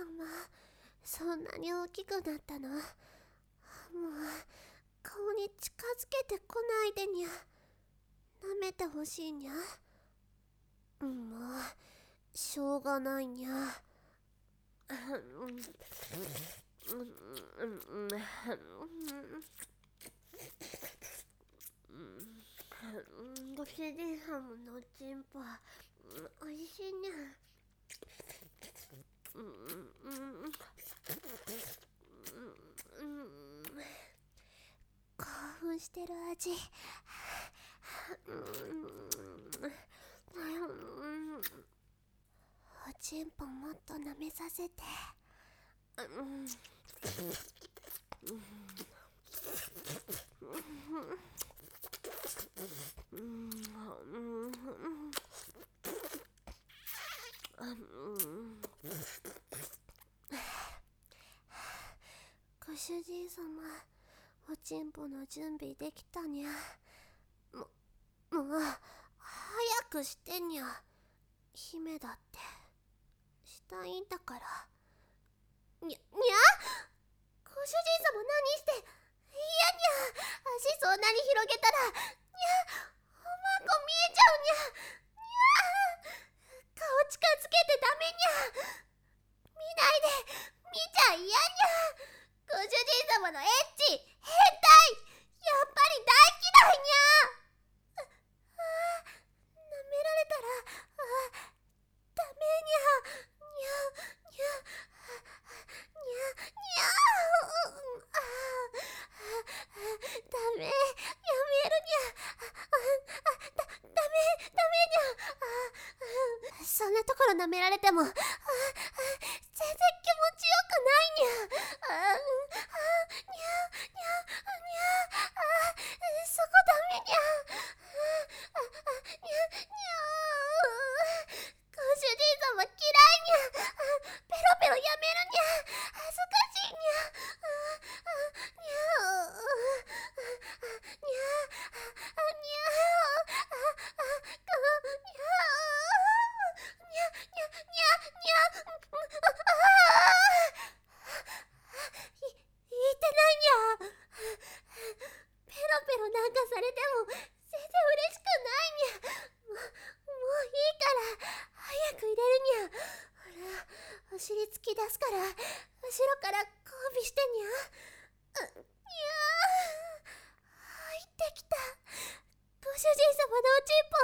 様、そんなに大きくなったの？もう顔に近づけてこないでにゃ。舐めてほしいにゃ。もうしょうがないにゃ。ご主人様のおちんぽおいしいにゃ。興奮してる味。おちんぽもっと舐めさせて。ご主人様、おちんぽの準備できたにゃ。もう早くしてにゃ。姫だってしたいんだから。にゃご主人様何して。いやにゃ、足そんなに広げたらにゃ、おまんこ見えちゃうにゃ。顔近づけてダメにゃ。見ないで、見ちゃ嫌にゃ。ご主人様のエッチ変態、やっぱり大嫌いにゃ。舐められたらダメにゃ。にゃダメ、やめるにゃ。ダメにゃ。そんなところ舐められても全然気持ちよくないにゃ。そこダメにゃ。ご主人様嫌いにゃ。ペロペロやめるにゃ。恥ずかしいに言ってないにゃ。ペロペロなんかされても全然嬉しくないにゃ。もういいから早く入れるにゃ。ほら、お尻突き出すから後ろから交尾してにゃ。入ってきた。ご主人様のおちんぽ。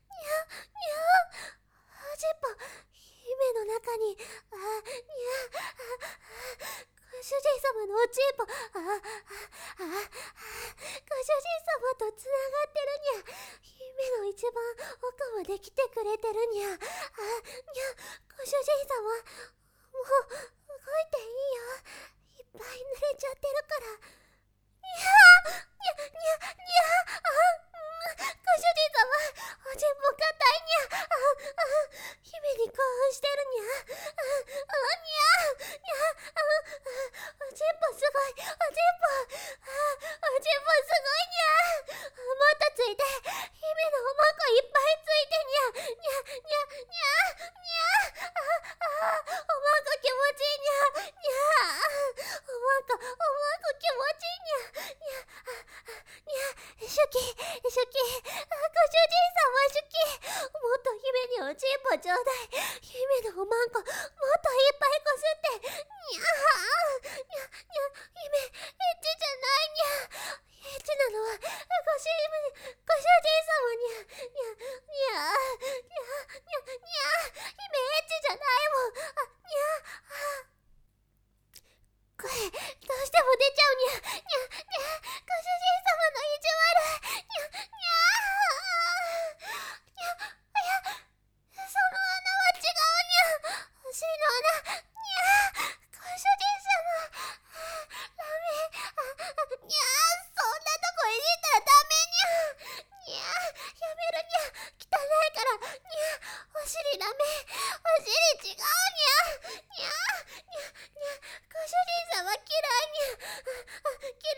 おちんぽ姫の中に。ご主人様のおちんぽ。ご主人様とつながってるにゃ。姫の一番奥まで来てくれてるにゃ。ご主人様もう動いていいよ。いっぱい濡れちゃってるから。ご主人様、おちんぽ硬いにゃ。姫に興奮してるにゃ。おちんぽすごい。おちんぽすごいにゃ。もっとついて。姫のおまんこいっぱいついてにゃ。おまんこ気持ちいいにゃ。おまんこ気持ちいいにゃ。シュキ。ご主人様シュキ。もっと姫におちんぽちょうだい。姫のおまんこもっといっぱいこすって。姫、エッチじゃないにゃ。エッチなのはご主人様にゃ。姫エッチじゃないもん。声どうしても出ちゃうにゃ。ご主人様の意地悪。その穴は違うにゃ。お尻の穴。ご主人様ダメ。そんなとこいじったらダメにゃ。やめるにゃ。汚いから。お尻ダメ。お尻違うにゃ。ご主人様嫌いにゃ。嫌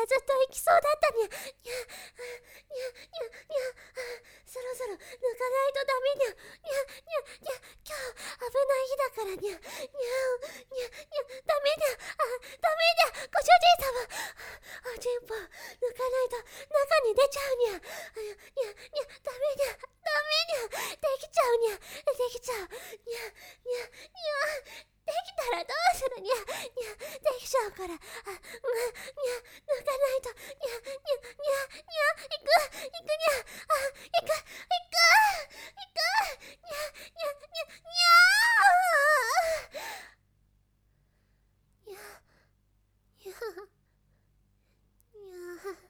ずっと行きそうだったにゃ。にゃにゃにゃにゃ。そろそろ抜かないとダメにゃ。にゃにゃにゃ。今日危ない日だからにゃ。にゃにゃにゃ。ダメにゃ。ダメにゃ。ご主人様。おちんぽ抜かないと中に出ちゃうにゃ。にゃにゃ。ダメにゃ。ダメにゃ。できちゃうにゃ。できちゃう。にゃにゃにゃ。できたらどうするにゃ。にゃできちゃうから。にゃ抜かないと。にゃにゃにゃにゃ。行くにゃ。行くにゃにゃにゃにゃにゃにゃにゃ。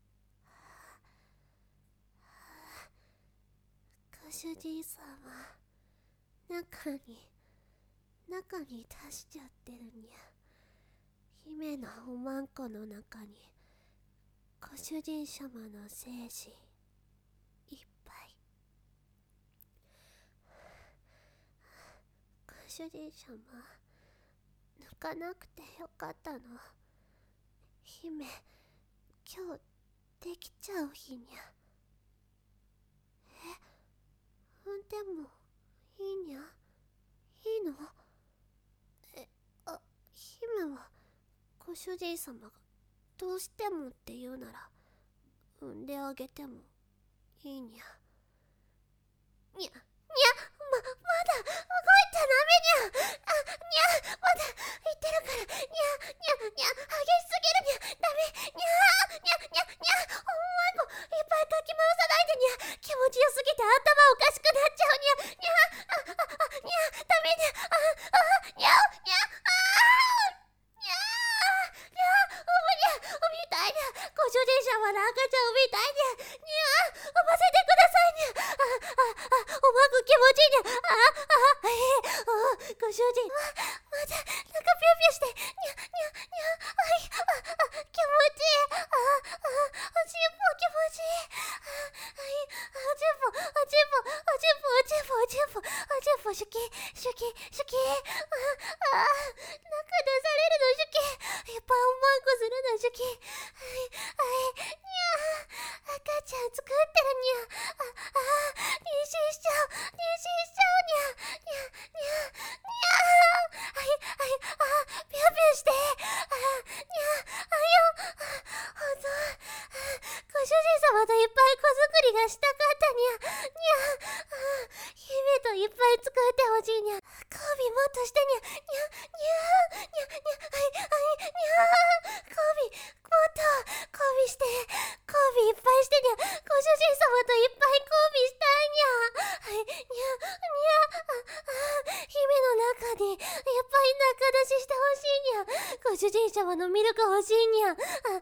ご主人様、中に出しちゃってるにゃ。姫のおまんこの中にご主人様の精子いっぱい。ご主人様、抜かなくてよかったの。姫、今日できちゃう日にゃ。でもいいにゃ。いいの？姫はご主人様がどうしてもって言うなら産んであげてもいいにゃ。にゃ、まだ動いちゃダメにゃ。にゃ、まだ言ってるから。にゃ、激しすぎるにゃ。ダメ。にゃ、おまんこいっぱいかき回さないでにゃ。気持ちよすぎて頭おかしくなっちゃうにゃ。にゃ、ダメにゃ。にゃ、産みたいにゃ。ご主人様の赤ちゃん産みたいにゃ。にゃ、産ませてくださいにゃ。おまんこ気持ちいいにゃ。ご主人、まだなんかピューピューして。にゃ、気持ちいい。おちんぽ気持ちいい。おちんぽシュキシュキ。中出されるのシュキ。いっぱいおまんこするのシュキ。にゃ、赤ちゃん作ってるにゃ。妊娠しちゃうにゃ。ピューピューして。ご主人様といっぱい子作りがしたかったにゃ。姫といっぱい作ってほしいにゃ。交尾もっとしてにゃ。交尾して交尾いっぱいしてにゃ。ご主人様といっぱい交尾したいにゃ。姫の中にいっぱい中出ししてほしいにゃ。ご主人様のミルク欲しいにゃ。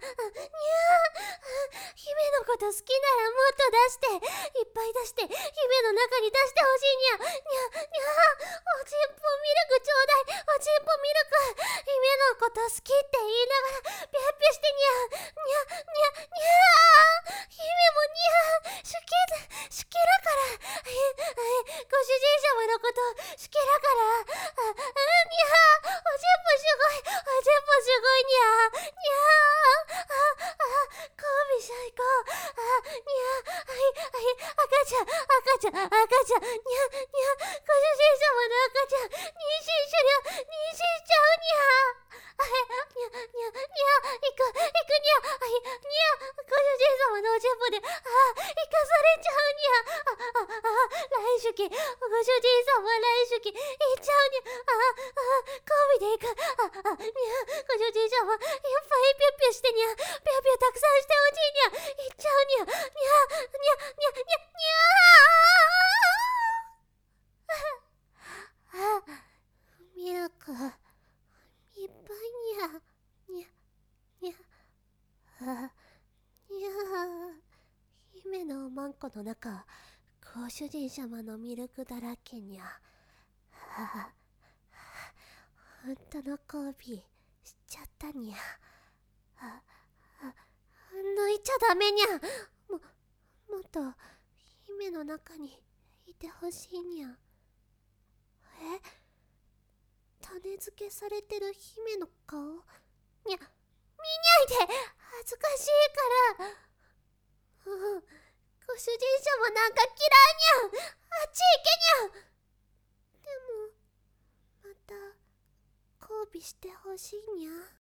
姫のこと好きならもっと出して、いっぱい出して、姫の中に出してほしいにゃ。おちんぽミルクちょうだい。おちんぽミルク。姫のこと好きって言いながらピュッピュしてにゃ。姫もシュキだから。ご主人様のこと好きだから。おちんぽすごいにゃ。交尾最高。赤ちゃん。ご主人様の赤ちゃん、妊娠しちゃうにゃ。行くにゃ。ご主人様のおちんぽで、生かされちゃうにゃ。来週期、ご主人様来週期、行っちゃうにゃ。交尾で行く。ご主人様、いっぱいピュッピュしてにゃ。ピュッピュたくさんしてほしいにゃ。行っちゃうにゃ。ミルクいっぱいにゃ。姫のおまんこの中、ご主人様のミルクだらけにゃ。本当の交尾しちゃったにゃ。抜いちゃダメにゃ。もっと姫の中にいてほしいにゃ。種付けされてる姫の顔にゃ。見ないで。恥ずかしいから。ご主人様なんか嫌いにゃ。あっち行けにゃ。でもまた交尾してほしいにゃ。